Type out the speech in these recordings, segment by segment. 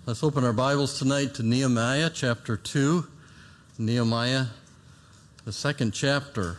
Let's open our Bibles tonight to Nehemiah chapter 2. Nehemiah, the second chapter.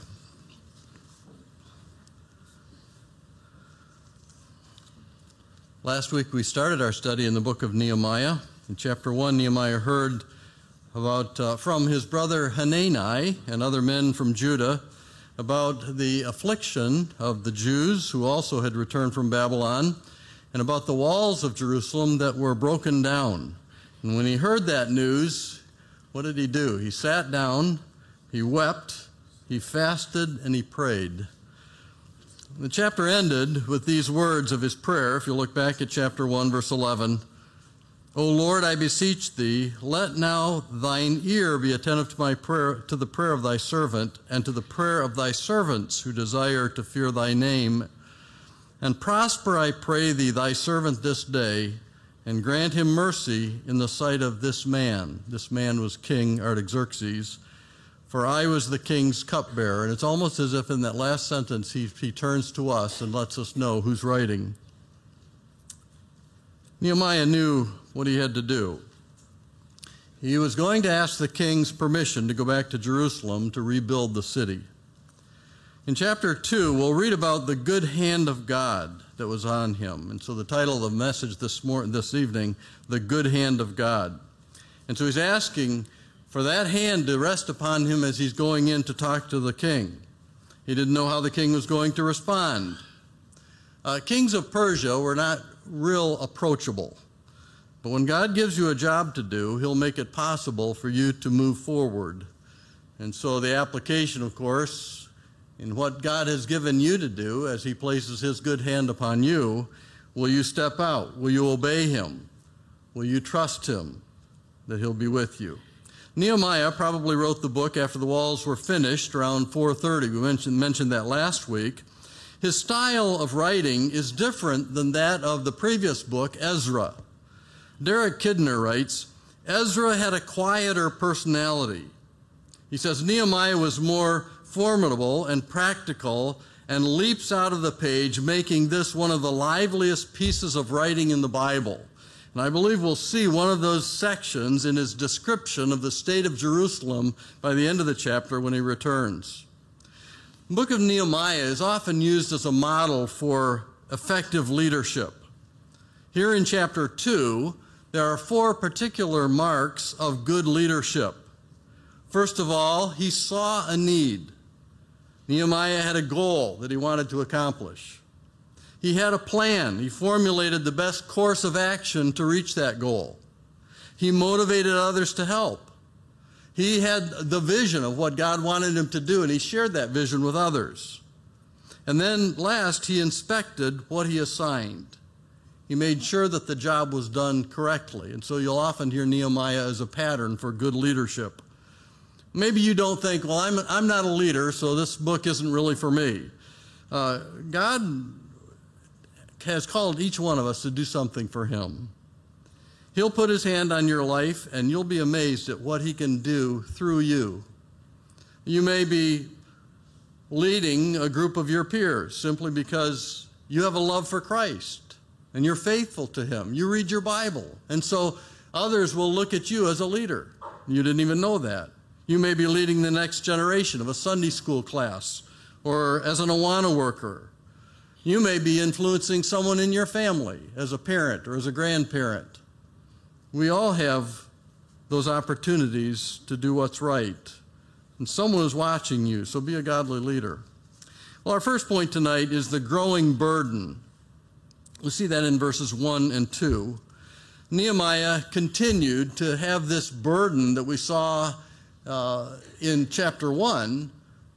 Last week we started our study in the book of Nehemiah. In chapter 1, Nehemiah heard about from his brother Hanani and other men from Judah about the affliction of the Jews who also had returned from Babylon, and about the walls of Jerusalem that were broken down. And when he heard that news, what did he do? He sat down, he wept, he fasted, and he prayed. The chapter ended with these words of his prayer. If you look back at chapter 1, verse 11, O Lord, I beseech thee, let now thine ear be attentive to my prayer, to the prayer of thy servant, and to the prayer of thy servants who desire to fear thy name. And prosper, I pray thee, thy servant this day, and grant him mercy in the sight of this man. This man was King Artaxerxes, for I was the king's cupbearer. And it's almost as if in that last sentence he turns to us and lets us know who's writing. Nehemiah knew what he had to do. He was going to ask the king's permission to go back to Jerusalem to rebuild the city. In chapter 2, we'll read about the good hand of God that was on him. And so the title of the message this evening, The Good Hand of God. And so he's asking for that hand to rest upon him as he's going in to talk to the king. He didn't know how the king was going to respond. Kings of Persia were not real approachable. But when God gives you a job to do, he'll make it possible for you to move forward. And so the application, of course, in what God has given you to do as he places his good hand upon you, will you step out? Will you obey him? Will you trust him that he'll be with you? Nehemiah probably wrote the book after the walls were finished around 430. We mentioned that last week. His style of writing is different than that of the previous book, Ezra. Derek Kidner writes, Ezra had a quieter personality. He says Nehemiah was more formidable and practical and leaps out of the page, making this one of the liveliest pieces of writing in the Bible. And I believe we'll see one of those sections in his description of the state of Jerusalem by the end of the chapter when he returns. The book of Nehemiah is often used as a model for effective leadership. Here in chapter 2, there are 4 particular marks of good leadership. First of all, he saw a need. Nehemiah had a goal that he wanted to accomplish. He had a plan. He formulated the best course of action to reach that goal. He motivated others to help. He had the vision of what God wanted him to do, and he shared that vision with others. And then last, he inspected what he assigned. He made sure that the job was done correctly. And so you'll often hear Nehemiah as a pattern for good leadership. Maybe you don't think, well, I'm not a leader, so this book isn't really for me. God has called each one of us to do something for him. He'll put his hand on your life, and you'll be amazed at what he can do through you. You may be leading a group of your peers simply because you have a love for Christ, and you're faithful to him. You read your Bible, and so others will look at you as a leader. You didn't even know that. You may be leading the next generation of a Sunday school class or as an Awana worker. You may be influencing someone in your family as a parent or as a grandparent. We all have those opportunities to do what's right. And someone is watching you, so be a godly leader. Well, our first point tonight is the growing burden. We'll see that in verses 1 and 2. Nehemiah continued to have this burden that we saw in chapter 1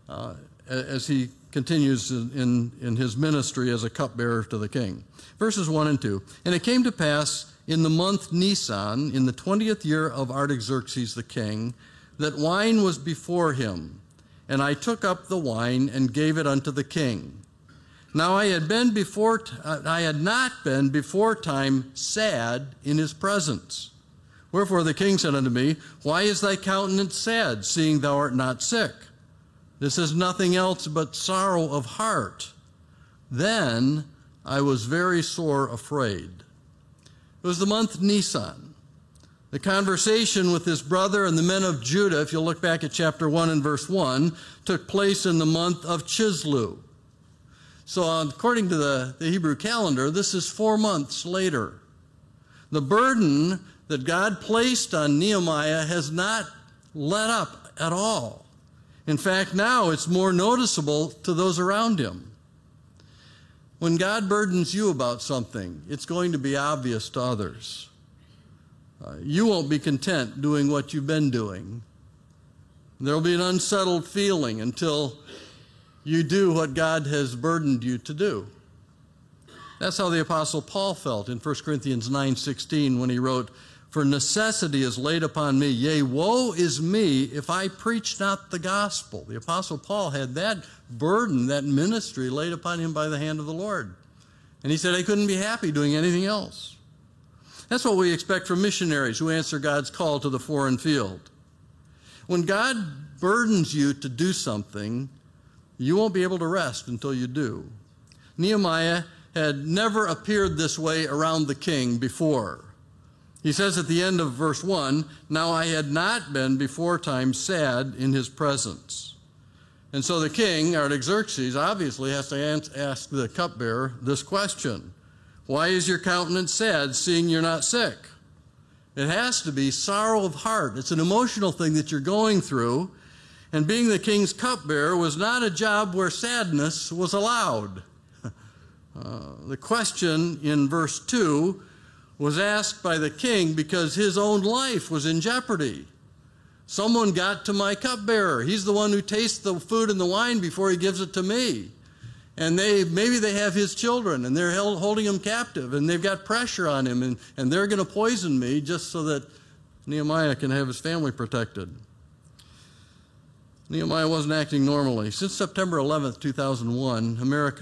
as he continues in his ministry as a cupbearer to the king. Verses 1 and 2. And it came to pass in the month Nisan, in the 20th year of Artaxerxes the king, that wine was before him. And I took up the wine and gave it unto the king. Now I had not been before time sad in his presence. Wherefore the king said unto me, Why is thy countenance sad, seeing thou art not sick? This is nothing else but sorrow of heart. Then I was very sore afraid. It was the month Nisan. The conversation with his brother and the men of Judah, if you'll look back at chapter 1 and verse 1, took place in the month of Chislew. So according to the Hebrew calendar, this is 4 months later. The burden that God placed on Nehemiah has not let up at all. In fact, now it's more noticeable to those around him. When God burdens you about something, it's going to be obvious to others. You won't be content doing what you've been doing. There will be an unsettled feeling until you do what God has burdened you to do. That's how the Apostle Paul felt in 1 Corinthians 9:16 when he wrote, "For necessity is laid upon me, yea, woe is me if I preach not the gospel." The Apostle Paul had that burden, that ministry laid upon him by the hand of the Lord. And he said he couldn't be happy doing anything else. That's what we expect from missionaries who answer God's call to the foreign field. When God burdens you to do something, you won't be able to rest until you do. Nehemiah had never appeared this way around the king before. He says at the end of verse 1, "Now I had not been beforetime sad in his presence." And so the king, Artaxerxes, obviously has to ask the cupbearer this question: "Why is your countenance sad, seeing you're not sick?" It has to be sorrow of heart. It's an emotional thing that you're going through. And being the king's cupbearer was not a job where sadness was allowed. The question in verse 2 was asked by the king because his own life was in jeopardy. Someone got to my cupbearer. He's the one who tastes the food and the wine before he gives it to me. And maybe they have his children, and they're holding him captive, and they've got pressure on him, and they're going to poison me just so that Nehemiah can have his family protected. Nehemiah wasn't acting normally. Since September 11th, 2001,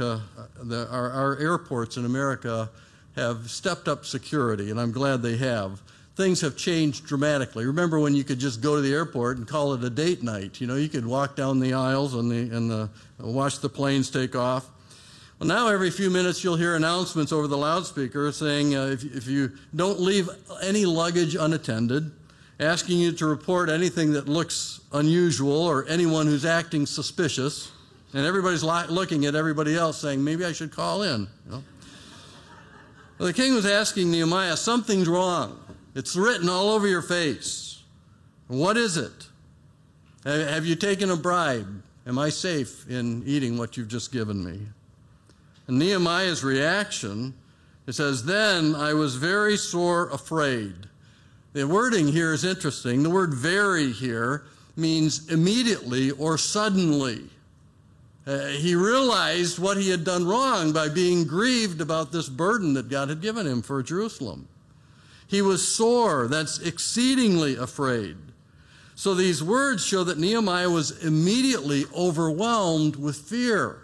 our airports in America have stepped up security, and I'm glad they have. Things have changed dramatically. Remember when you could just go to the airport and call it a date night? You know, you could walk down the aisles and watch the planes take off. Well, now every few minutes you'll hear announcements over the loudspeaker saying if you don't leave any luggage unattended, asking you to report anything that looks unusual or anyone who's acting suspicious, and everybody's looking at everybody else saying, maybe I should call in. You know? Well, the king was asking Nehemiah, something's wrong. It's written all over your face. What is it? Have you taken a bribe? Am I safe in eating what you've just given me? And Nehemiah's reaction, it says, "Then I was very sore afraid." The wording here is interesting. The word "very" here means immediately or suddenly. He realized what he had done wrong by being grieved about this burden that God had given him for Jerusalem. He was sore, that's exceedingly afraid. So these words show that Nehemiah was immediately overwhelmed with fear.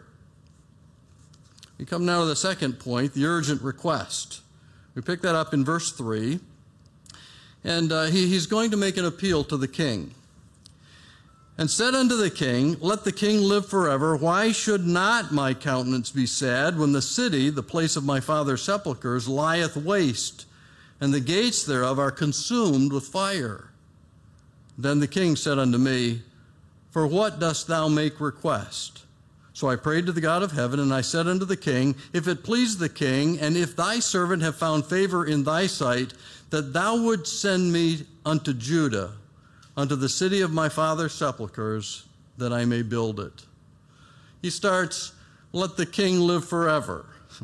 We come now to the second point, the urgent request. We pick that up in verse 3. And he's going to make an appeal to the king. "And said unto the king, Let the king live forever. Why should not my countenance be sad when the city, the place of my father's sepulchres, lieth waste, and the gates thereof are consumed with fire? Then the king said unto me, For what dost thou make request? So I prayed to the God of heaven, and I said unto the king, If it please the king, and if thy servant have found favor in thy sight, that thou wouldst send me unto Judah, unto the city of my father's sepulchres, that I may build it." He starts, let the king live forever.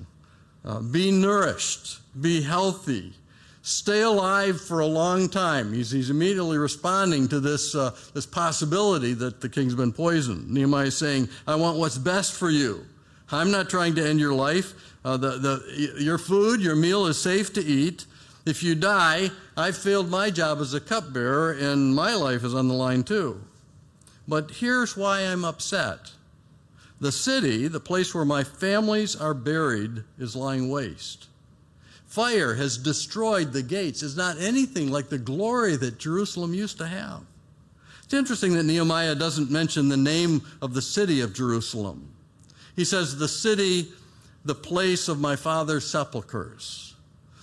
Be nourished, be healthy, stay alive for a long time. He's immediately responding to this possibility that the king's been poisoned. Nehemiah is saying, I want what's best for you. I'm not trying to end your life. Your food, your meal is safe to eat. If you die, I've failed my job as a cupbearer, and my life is on the line too. But here's why I'm upset. The city, the place where my families are buried, is lying waste. Fire has destroyed the gates. It's not anything like the glory that Jerusalem used to have. It's interesting that Nehemiah doesn't mention the name of the city of Jerusalem. He says, the city, the place of my father's sepulchres.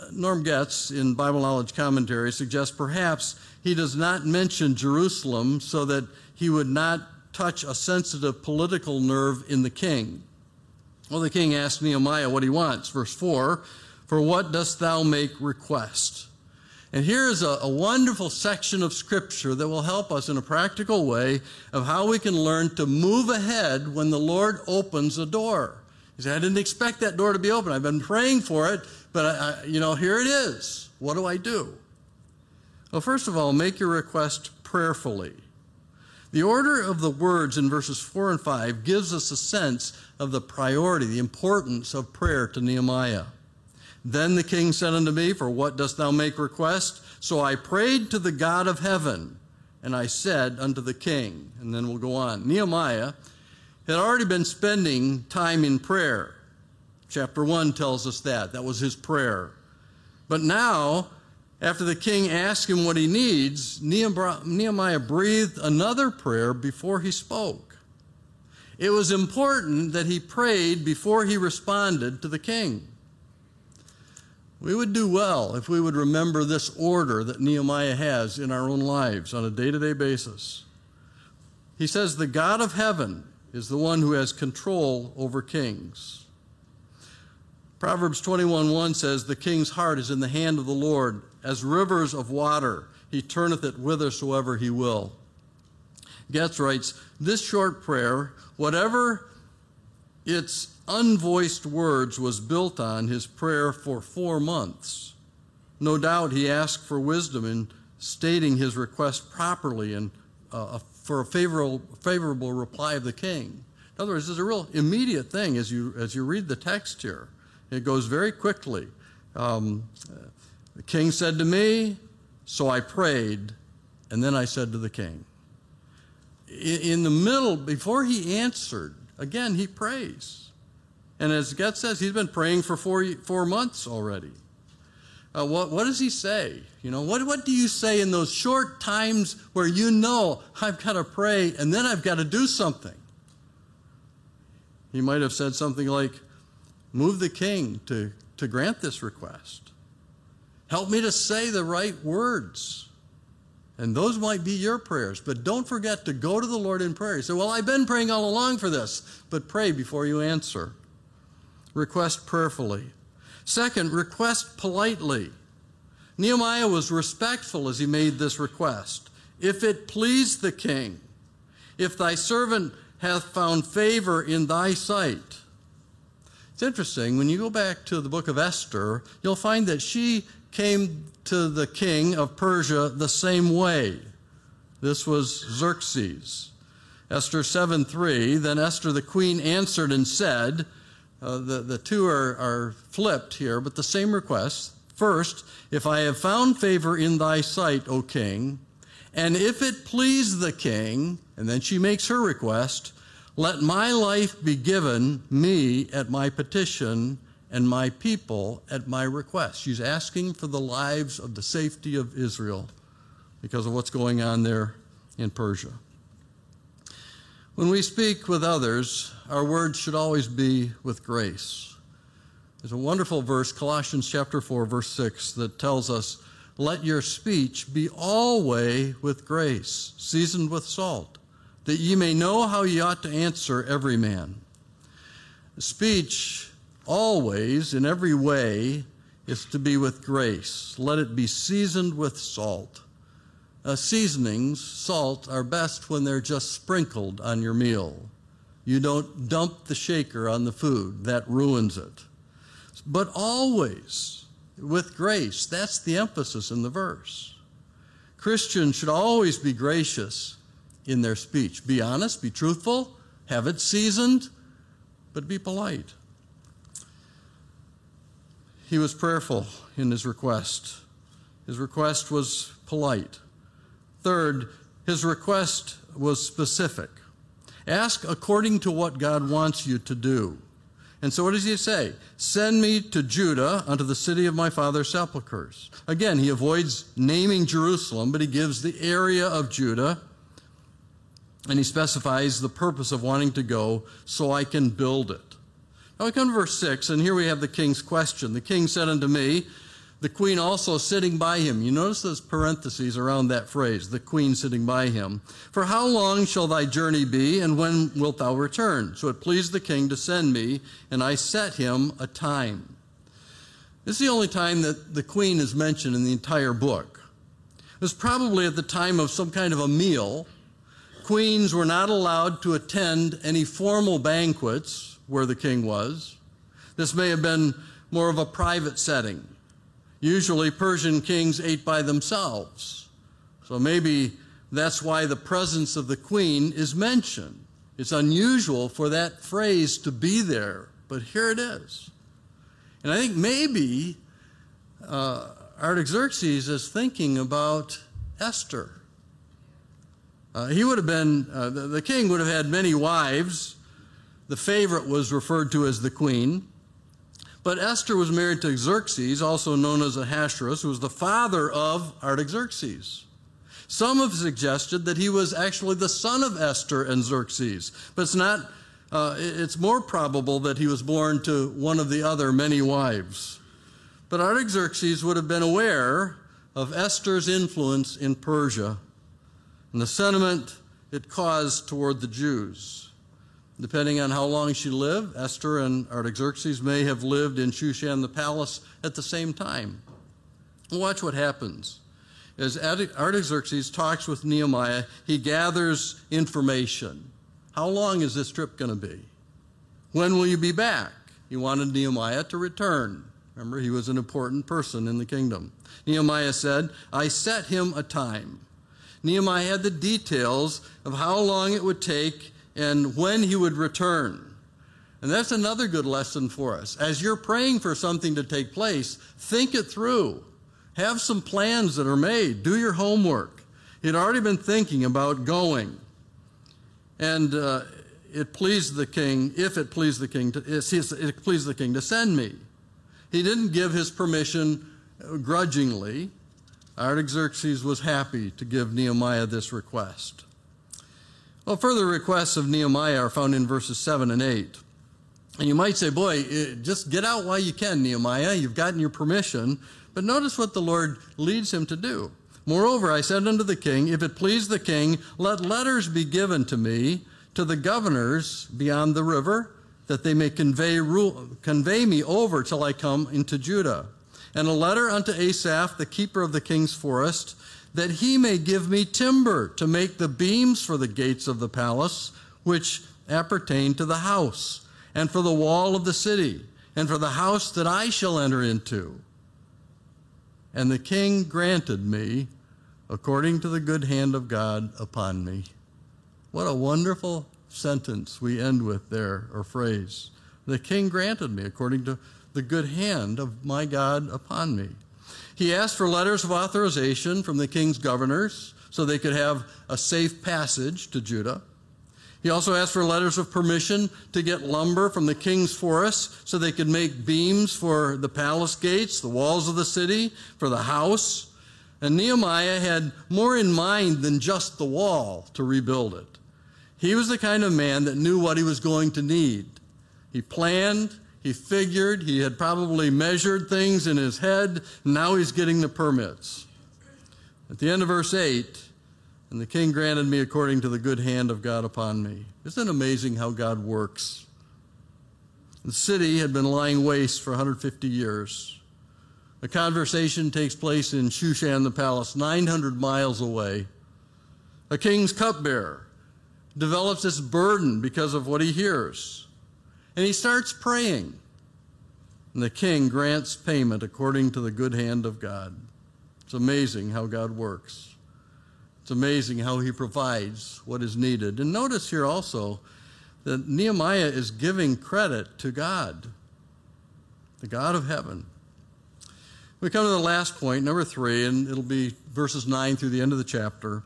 Norm Getz, in Bible Knowledge Commentary, suggests perhaps he does not mention Jerusalem so that he would not touch a sensitive political nerve in the king. Well, the king asked Nehemiah what he wants. Verse 4, "For what dost thou make request?" And here is a wonderful section of Scripture that will help us in a practical way of how we can learn to move ahead when the Lord opens a door. You say, "I didn't expect that door to be open. I've been praying for it, but here it is. What do I do?" Well, first of all, make your request prayerfully. The order of the words in verses 4 and 5 gives us a sense of the priority, the importance of prayer to Nehemiah. "Then the king said unto me, For what dost thou make request? So I prayed to the God of heaven, and I said unto the king." And then we'll go on. Nehemiah had already been spending time in prayer. Chapter 1 tells us that. That was his prayer. But now, after the king asked him what he needs, Nehemiah breathed another prayer before he spoke. It was important that he prayed before he responded to the king. We would do well if we would remember this order that Nehemiah has in our own lives on a day-to-day basis. He says, the God of heaven is the one who has control over kings. Proverbs 21:1 says, "The king's heart is in the hand of the Lord, as rivers of water. He turneth it whithersoever he will." Getz writes, this short prayer, whatever its unvoiced words, was built on his prayer for 4 months. No doubt he asked for wisdom in stating his request properly and for a favorable reply of the king. In other words, it's a real immediate thing as you read the text here. It goes very quickly. The king said to me, so I prayed, and then I said to the king. In the middle, before he answered, again, he prays. And as Getz says, he's been praying for 4 months already. What does he say? What do you say in those short times where I've got to pray and then I've got to do something? He might have said something like, move the king to grant this request. Help me to say the right words. And those might be your prayers. But don't forget to go to the Lord in prayer. You say, well, I've been praying all along for this. But pray before you answer. Request prayerfully. Second, request politely. Nehemiah was respectful as he made this request. If it please the king, if thy servant hath found favor in thy sight. It's interesting, when you go back to the book of Esther, you'll find that she came to the king of Persia the same way. This was Xerxes. Esther 7:3, then Esther the queen answered and said, the two are flipped here, but the same request. First, if I have found favor in thy sight, O king, and if it please the king, and then she makes her request, let my life be given me at my petition and my people at my request. She's asking for the lives of the safety of Israel because of what's going on there in Persia. When we speak with others, our words should always be with grace. There's a wonderful verse, Colossians chapter 4, verse 6, that tells us, let your speech be always with grace, seasoned with salt, that ye may know how ye ought to answer every man. Speech always, in every way, is to be with grace. Let it be seasoned with salt. Seasonings, salt, are best when they're just sprinkled on your meal. You don't dump the shaker on the food. That ruins it. But always with grace. That's the emphasis in the verse. Christians should always be gracious in their speech. Be honest, be truthful, have it seasoned, but be polite. He was prayerful in his request. His request was polite. Third, his request was specific. Ask according to what God wants you to do. And so what does he say? Send me to Judah, unto the city of my father's sepulchres. Again, he avoids naming Jerusalem, but he gives the area of Judah, and he specifies the purpose of wanting to go, so I can build it. Now we come to verse 6, and here we have the king's question. The king said unto me, the queen also sitting by him. You notice those parentheses around that phrase, the queen sitting by him. For how long shall thy journey be, and when wilt thou return? So it pleased the king to send me, and I set him a time. This is the only time that the queen is mentioned in the entire book. It was probably at the time of some kind of a meal. Queens were not allowed to attend any formal banquets where the king was. This may have been more of a private setting. Usually Persian kings ate by themselves. So maybe that's why the presence of the queen is mentioned. It's unusual for that phrase to be there, but here it is. And I think maybe Artaxerxes is thinking about Esther. He would have been, the king would have had many wives. The favorite was referred to as the queen. But Esther was married to Xerxes, also known as Ahasuerus, who was the father of Artaxerxes. Some have suggested that he was actually the son of Esther and Xerxes, but it's more probable that he was born to one of the other many wives. But Artaxerxes would have been aware of Esther's influence in Persia and the sentiment it caused toward the Jews. Depending on how long she lived, Esther and Artaxerxes may have lived in Shushan the palace at the same time. Watch what happens. As Artaxerxes talks with Nehemiah, he gathers information. How long is this trip going to be? When will you be back? He wanted Nehemiah to return. Remember, he was an important person in the kingdom. Nehemiah said, I set him a time. Nehemiah had the details of how long it would take and when he would return. And that's another good lesson for us. As you're praying for something to take place, think it through. Have some plans that are made. Do your homework. He'd already been thinking about going. And it pleased the king to send me. He didn't give his permission grudgingly. Artaxerxes was happy to give Nehemiah this request. Well, further requests of Nehemiah are found in verses 7 and 8. And you might say, boy, just get out while you can, Nehemiah. You've gotten your permission. But notice what the Lord leads him to do. Moreover, I said unto the king, if it please the king, let letters be given to me, to the governors beyond the river, that they may convey me over till I come into Judah. And a letter unto Asaph, the keeper of the king's forest, that he may give me timber to make the beams for the gates of the palace, which appertain to the house, and for the wall of the city, and for the house that I shall enter into. And the king granted me, according to the good hand of God upon me. What a wonderful sentence we end with there, or phrase. The king granted me, according to the good hand of my God upon me. He asked for letters of authorization from the king's governors so they could have a safe passage to Judah. He also asked for letters of permission to get lumber from the king's forest so they could make beams for the palace gates, the walls of the city, for the house. And Nehemiah had more in mind than just the wall to rebuild it. He was the kind of man that knew what he was going to need. He planned. He figured, he had probably measured things in his head, and now he's getting the permits. At the end of verse 8, and the king granted me according to the good hand of God upon me. Isn't it amazing how God works? The city had been lying waste for 150 years. A conversation takes place in Shushan the palace, 900 miles away. A king's cupbearer develops this burden because of what he hears. And he starts praying. And the king grants payment according to the good hand of God. It's amazing how God works. It's amazing how he provides what is needed. And notice here also that Nehemiah is giving credit to God, the God of heaven. We come to the last point, number 3, and it'll be verses 9 through the end of the chapter.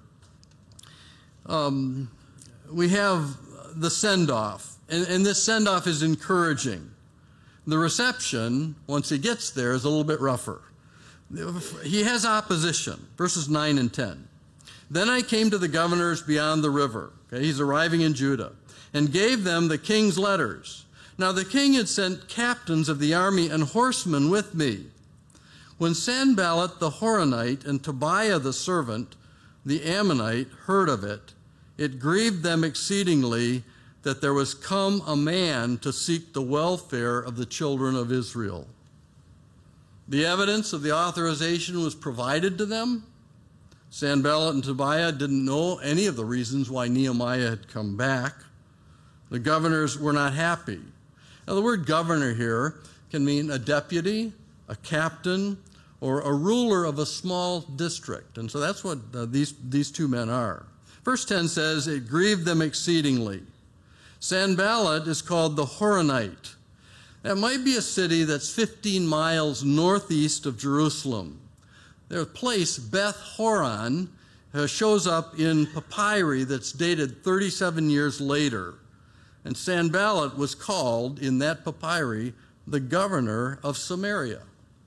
We have the send-off. And this send-off is encouraging. The reception, once he gets there, is a little bit rougher. He has opposition, verses 9 and 10. Then I came to the governors beyond the river. Okay, he's arriving in Judah, and gave them the king's letters. Now the king had sent captains of the army and horsemen with me. When Sanballat the Horonite and Tobiah the servant, the Ammonite, heard of it, it grieved them exceedingly that there was come a man to seek the welfare of the children of Israel. The evidence of the authorization was provided to them. Sanballat and Tobiah didn't know any of the reasons why Nehemiah had come back. The governors were not happy. Now, the word governor here can mean a deputy, a captain, or a ruler of a small district. And so that's what these two men are. Verse 10 says, it grieved them exceedingly. Sanballat is called the Horonite. That might be a city that's 15 miles northeast of Jerusalem. Their place, Beth Horon, shows up in papyri that's dated 37 years later. And Sanballat was called, in that papyri, the governor of Samaria.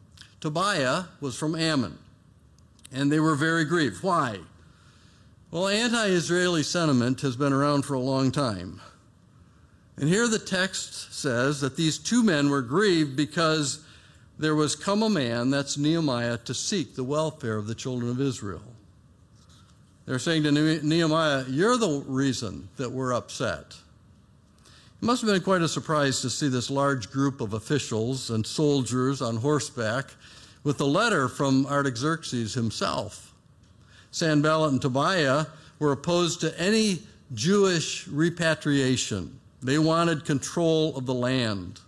Tobiah was from Ammon, and they were very grieved. Why? Well, anti-Israeli sentiment has been around for a long time. And here the text says that these two men were grieved because there was come a man, that's Nehemiah, to seek the welfare of the children of Israel. They're saying to Nehemiah, you're the reason that we're upset. It must have been quite a surprise to see this large group of officials and soldiers on horseback with a letter from Artaxerxes himself. Sanballat and Tobiah were opposed to any Jewish repatriation. They wanted control of the land.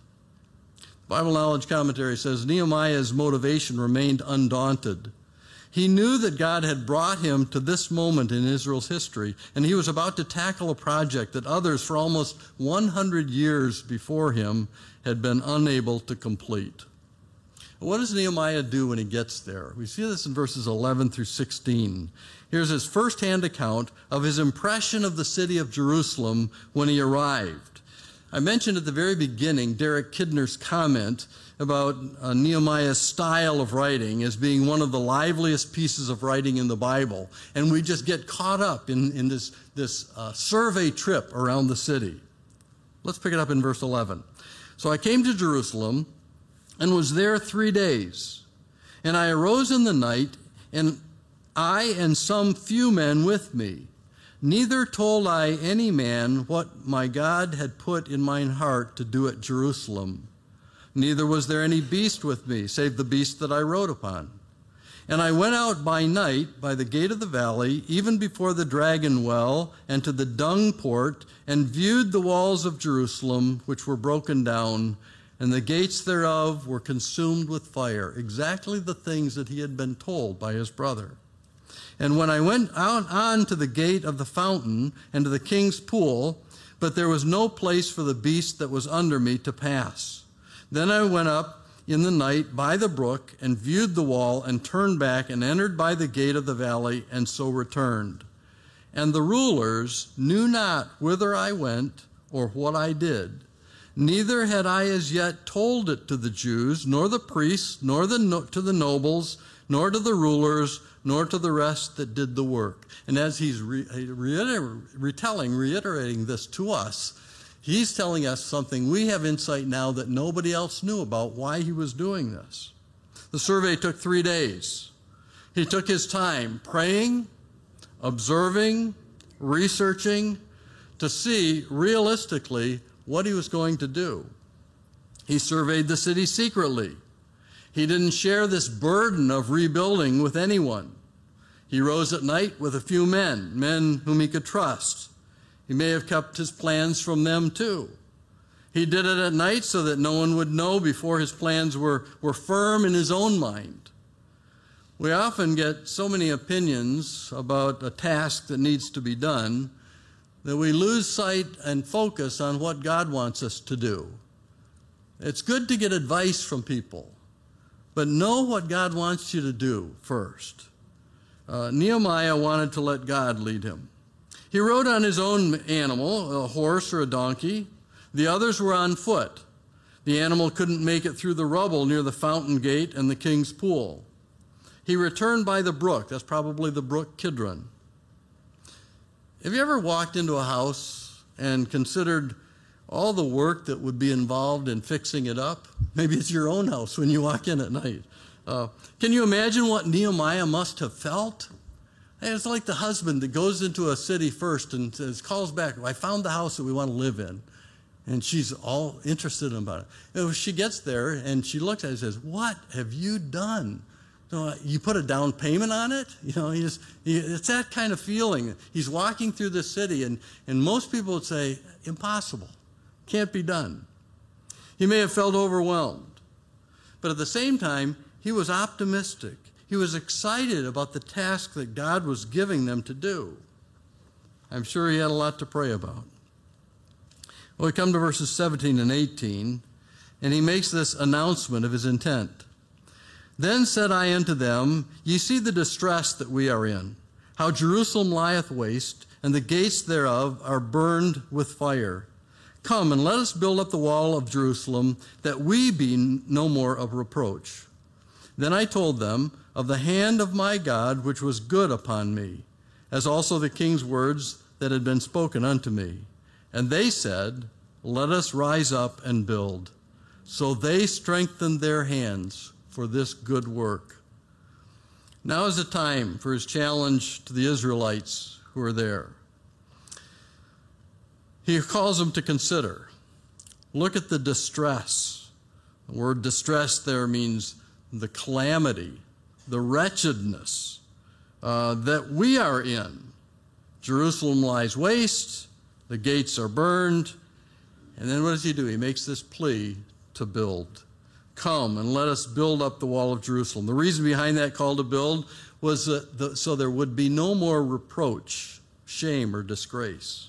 Bible Knowledge Commentary says Nehemiah's motivation remained undaunted. He knew that God had brought him to this moment in Israel's history, and he was about to tackle a project that others for almost 100 years before him had been unable to complete. What does Nehemiah do when he gets there? We see this in verses 11 through 16. Here's his firsthand account of his impression of the city of Jerusalem when he arrived. I mentioned at the very beginning Derek Kidner's comment about Nehemiah's style of writing as being one of the liveliest pieces of writing in the Bible. And we just get caught up in this survey trip around the city. Let's pick it up in verse 11. So I came to Jerusalem and was there 3 days. And I arose in the night, and I and some few men with me. Neither told I any man what my God had put in mine heart to do at Jerusalem. Neither was there any beast with me, save the beast that I rode upon. And I went out by night by the gate of the valley, even before the dragon well, and to the dung port, and viewed the walls of Jerusalem, which were broken down, and the gates thereof were consumed with fire. Exactly the things that he had been told by his brother. And when I went out on to the gate of the fountain and to the king's pool, but there was no place for the beast that was under me to pass. Then I went up in the night by the brook and viewed the wall and turned back and entered by the gate of the valley and so returned. And the rulers knew not whither I went or what I did. Neither had I as yet told it to the Jews, nor the priests, nor to the nobles, nor to the rulers, nor to the rest that did the work. And as he's reiterating this to us, he's telling us something we have insight now that nobody else knew about why he was doing this. The survey took 3 days. He took his time praying, observing, researching to see realistically what he was going to do. He surveyed the city secretly. He didn't share this burden of rebuilding with anyone. He rose at night with a few men whom he could trust. He may have kept his plans from them too. He did it at night so that no one would know before his plans were firm in his own mind. We often get so many opinions about a task that needs to be done that we lose sight and focus on what God wants us to do. It's good to get advice from people, but know what God wants you to do first. Nehemiah wanted to let God lead him. He rode on his own animal, a horse or a donkey. The others were on foot. The animal couldn't make it through the rubble near the fountain gate and the king's pool. He returned by the brook. That's probably the brook Kidron. Have you ever walked into a house and considered all the work that would be involved in fixing it up? Maybe it's your own house when you walk in at night. Can you imagine what Nehemiah must have felt? It's like the husband that goes into a city first and calls back, I found the house that we want to live in. And she's all interested about it. And she gets there and she looks at it and says, what have you done? You put a down payment on it? It's that kind of feeling. He's walking through the city and most people would say, impossible. Can't be done. He may have felt overwhelmed. But at the same time, he was optimistic. He was excited about the task that God was giving them to do. I'm sure he had a lot to pray about. Well, we come to verses 17 and 18, and he makes this announcement of his intent. Then said I unto them, Ye see the distress that we are in, how Jerusalem lieth waste, and the gates thereof are burned with fire. Come, and let us build up the wall of Jerusalem, that we be no more of reproach. Then I told them of the hand of my God, which was good upon me, as also the king's words that had been spoken unto me. And they said, Let us rise up and build. So they strengthened their hands for this good work. Now is the time for his challenge to the Israelites who are there. He calls them to consider. Look at the distress. The word distress there means the calamity, the wretchedness that we are in. Jerusalem lies waste, the gates are burned, and then what does he do? He makes this plea to build. Come and let us build up the wall of Jerusalem. The reason behind that call to build was so there would be no more reproach, shame, or disgrace.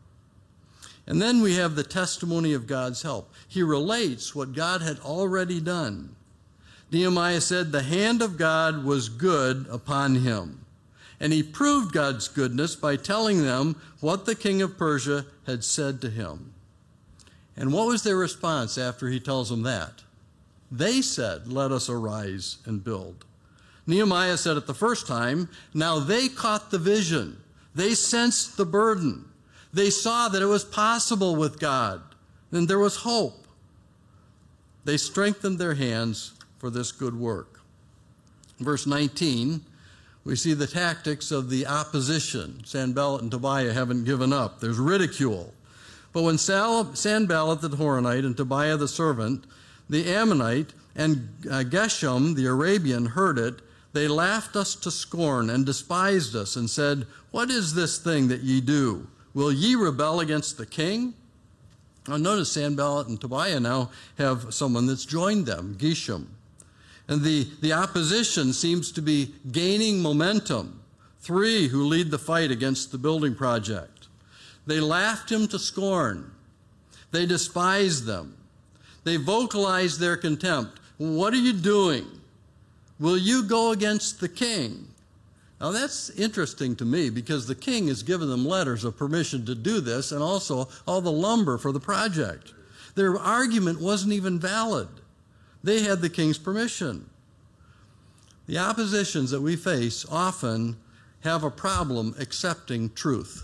And then we have the testimony of God's help. He relates what God had already done. Nehemiah said the hand of God was good upon him. And he proved God's goodness by telling them what the king of Persia had said to him. And what was their response after he tells them that? They said, Let us arise and build. Nehemiah said it the first time. Now they caught the vision. They sensed the burden. They saw that it was possible with God, and there was hope. They strengthened their hands for this good work. Verse 19, we see the tactics of the opposition. Sanballat and Tobiah haven't given up. There's ridicule. But when Sanballat the Horonite and Tobiah the servant, the Ammonite, and Geshem the Arabian heard it, they laughed us to scorn and despised us and said, What is this thing that ye do? Will ye rebel against the king? Now notice Sanballat and Tobiah now have someone that's joined them, Geshem. And the opposition seems to be gaining momentum. 3 who lead the fight against the building project. They laughed him to scorn. They despised them. They vocalized their contempt. What are you doing? Will you go against the king? Now that's interesting to me because the king has given them letters of permission to do this and also all the lumber for the project. Their argument wasn't even valid. They had the king's permission. The oppositions that we face often have a problem accepting truth.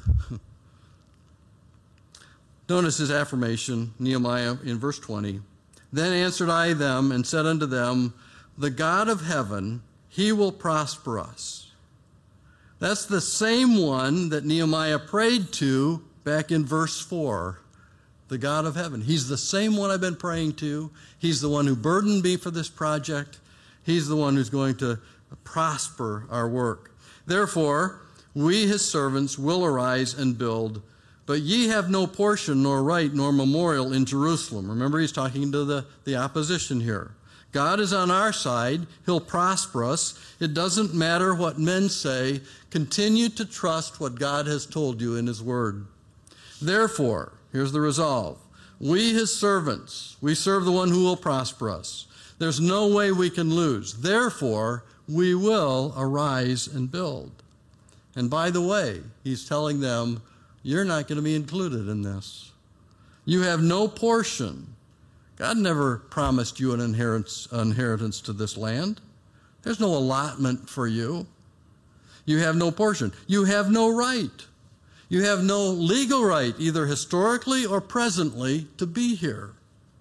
Notice his affirmation, Nehemiah in verse 20. Then answered I them and said unto them, The God of heaven, he will prosper us. That's the same one that Nehemiah prayed to back in verse 4. The God of heaven. He's the same one I've been praying to. He's the one who burdened me for this project. He's the one who's going to prosper our work. Therefore, we his servants will arise and build, but ye have no portion nor right nor memorial in Jerusalem. Remember, he's talking to the opposition here. God is on our side. He'll prosper us. It doesn't matter what men say. Continue to trust what God has told you in his word. Therefore, here's the resolve. We, his servants, we serve the one who will prosper us. There's no way we can lose. Therefore, we will arise and build. And by the way, he's telling them, you're not going to be included in this. You have no portion. God never promised you an inheritance to this land. There's no allotment for you. You have no portion. You have no right. You have no legal right, either historically or presently, to be here.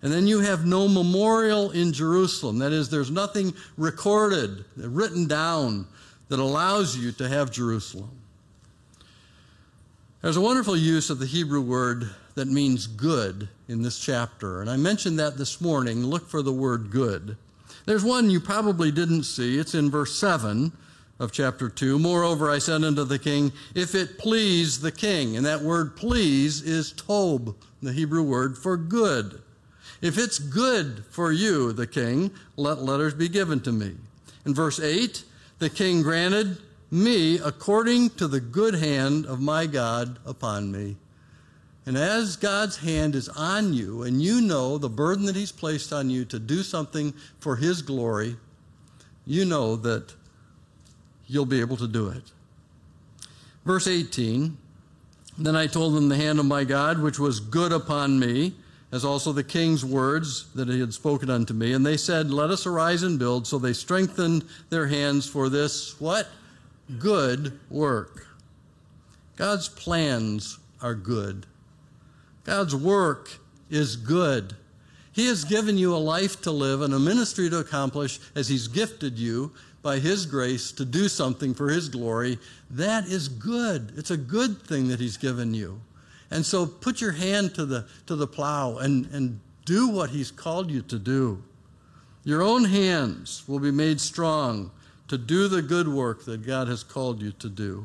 And then you have no memorial in Jerusalem. That is, there's nothing recorded, written down, that allows you to have Jerusalem. There's a wonderful use of the Hebrew word that means good in this chapter. And I mentioned that this morning. Look for the word good. There's one you probably didn't see. It's in verse 7 of chapter 2. Moreover, I said unto the king, if it please the king. And that word please is tob, the Hebrew word for good. If it's good for you, the king, let letters be given to me. In verse 8, the king granted me according to the good hand of my God upon me. And as God's hand is on you, and you know the burden that he's placed on you to do something for his glory, you know that you'll be able to do it. Verse 18, then I told them the hand of my God, which was good upon me, as also the king's words that he had spoken unto me. And they said, let us arise and build. So they strengthened their hands for this, what? Good work. God's plans are good. God's work is good. He has given you a life to live and a ministry to accomplish as he's gifted you by his grace to do something for his glory. That is good. It's a good thing that he's given you. And so put your hand to the plow and do what he's called you to do. Your own hands will be made strong to do the good work that God has called you to do.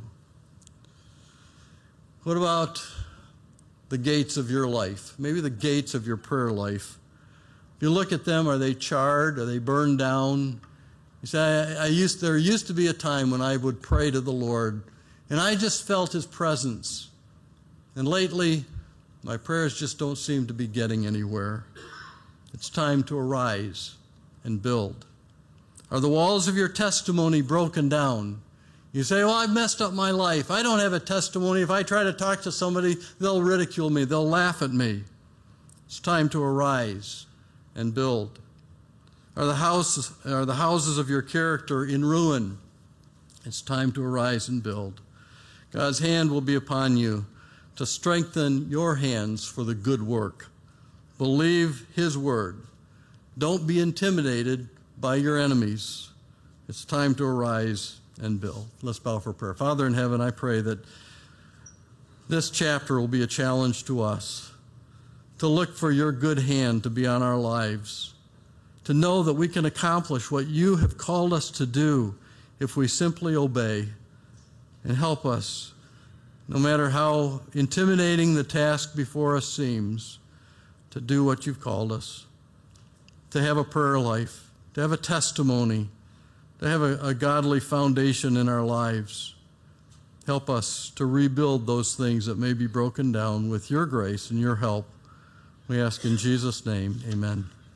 What about the gates of your life? Maybe the gates of your prayer life. If you look at them, are they charred? Are they burned down? You say, there used to be a time when I would pray to the Lord, and I just felt his presence. And lately, my prayers just don't seem to be getting anywhere. It's time to arise and build. Are the walls of your testimony broken down? You say, well, I've messed up my life. I don't have a testimony. If I try to talk to somebody, they'll ridicule me. They'll laugh at me. It's time to arise and build. Are the houses of your character in ruin? It's time to arise and build. God's hand will be upon you to strengthen your hands for the good work. Believe his word. Don't be intimidated by your enemies. It's time to arise and build. Let's bow for prayer. Father in heaven, I pray that this chapter will be a challenge to us to look for your good hand to be on our lives, to know that we can accomplish what you have called us to do if we simply obey. And help us, no matter how intimidating the task before us seems, to do what you've called us, to have a prayer life, to have a testimony, to have a godly foundation in our lives. Help us to rebuild those things that may be broken down with your grace and your help. We ask in Jesus' name, amen.